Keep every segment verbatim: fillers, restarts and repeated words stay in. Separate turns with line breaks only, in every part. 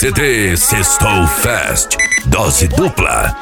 C D Sextou Fest, dose dupla.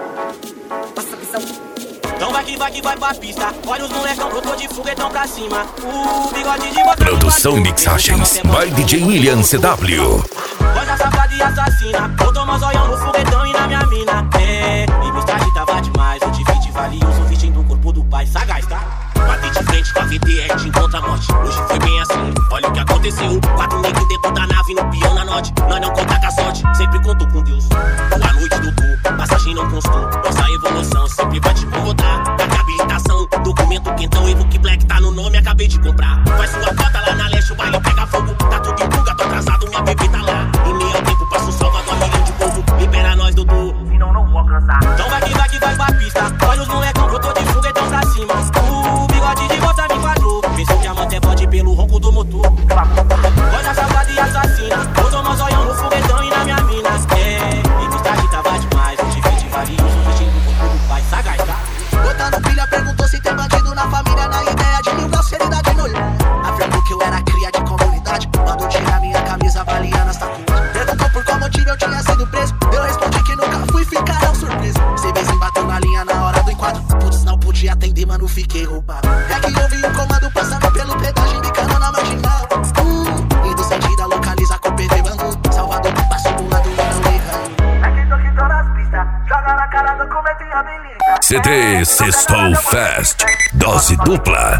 Então vai que vai que vai pra pista. Olha os molecão, brotou de foguetão pra cima. O bigode de botão.
Produção e mixagens by D J William C W.
Voz da safada e assassina. Botou uma zoião no foguetão e na minha mina. É, e meu traje tava demais. O divide valioso, vestindo o corpo do pai. Sagaz, tá? Bate de frente com a V T R, te encontra a morte. Hoje foi bem assim, olha o que aconteceu. Quatro negros dentro da nave, no peão na noite. Nós não conta com a sorte, sempre conto com Deus. Boa noite, doutor, passagem não constou. Nossa evolução sempre vai te incomodar. Daqui habilitação, documento quentão. Evoque Black tá no nome, acabei de comprar. Faz sua cota lá na leste, o baile pega fogo. Tá tudo em fuga, tô atrasado, minha bebê tá lá. Em meio ao tempo, passo Salvador, milhão de povo. Libera nós, doutor, senão não vou alcançar. Então vai que vai que vai pra pista. Olha os molecão, brotou de foguetão pra cima. O bigode de volta me enquadrou. Pensou que a manta é pode pelo ronco do motor. Voz da safada e assassina. Botou uma zoião no foguetão e na minha mina. É, e no traje tava demais. O divide valioso, vestindo o corpo do pai. Sagaz, tá?
Botando pilha, perguntou se tem bandido na família. Na ideia de mil graus, seriedade no olhar. Afirmou que eu era cria de comunidade. Mandou tirar minha camisa avaliando as tatuagens. Perguntou por qual motivo eu tinha sido preso. Eu respondi que nunca fui, ficaram surpresos. Cê vizinho bateu na linha na hora do enquadro. Putz, não podia atender, mano, fiquei roubado. É que eu vi o comando passando pelo pedágio, bicando na marginal. Hum, indo sentido a localizar com o P D Bangu. Salvador, passo do lado, não erra.
É que tô que tô nas pistas, joga na cara, documento e habilita.
C D Sextou Fest, dose dupla.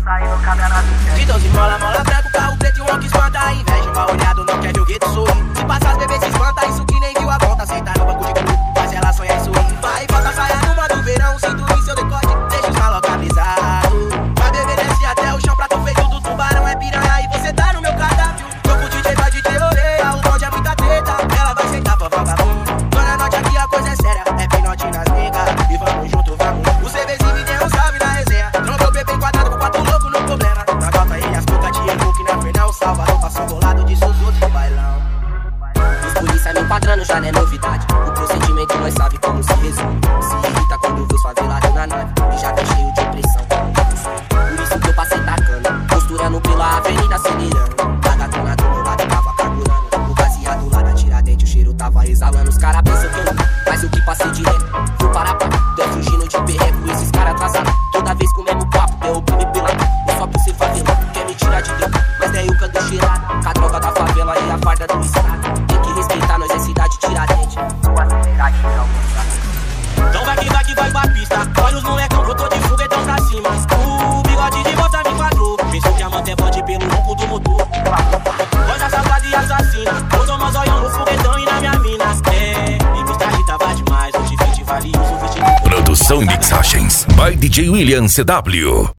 De doze mola, mola branco, carro preto e um que espanta a inveja. Uma olhada não quer ver o gueto sorrir. Se passar as bebês se espanta, isso que nem viu a conta. Sentar no banco de clube, faz ela sonhar e sorrir. Vai e volta, saia numa do verão, cinto em seu decote, deixa os maloca brisado. Vai beber, desce até o chão, prato feito do tubarão é piranha e você tá no meu cardápio. Tô com o D J, vai de teoria, o bonde é muita treta, ela vai sentar pra vagabundo. Dona Norte, aqui a coisa é séria, é pinote nas nega, e vamos junto, vamos. O C Vzinho me deu um salve na resenha, trombou o bebê enquadrado com quatro loucos no problema. Na volta ele as putas te evoque na Fernão, Salvador passou bolado de seus outros no bailão. Os polícia me enquadrando já não é novidade, o procedimento nós sabe como se resume. Se irrita quando vê os favelados na nave, e já tá cheio de pressão. Por isso que eu passei tacando, costurando pela avenida acelerando. A gatona do meu lado tava carburando, o baseado lá da Tiradentes, o cheiro tava exalando. Os caras pensam que eu não, mas o que passei direto, vou parar pra tô fugindo de perreco, esses caras atrasados. Toda vez com o mesmo papo, derrubando me pela e só por ser favela, quer me tirar de dentro, mas daí eu canto cheirado. Com a droga da favela e a farda do estado, tem que respeitar nós é cidade Tiradentes.
Vou acelerar de não.
Então vai que vai que vai pra pista. Olha os molecão, brotou de foguetão pra cima. O bigode de volta me enquadrou. Pensou que a manta é pode pelo ronco do motor. Voz da safada e assassina. Botou uma zoião no foguetão e na minha mina. É, e meu traje tava demais. O divide valioso, vestindo.
Produção e mixagens by D J William C W.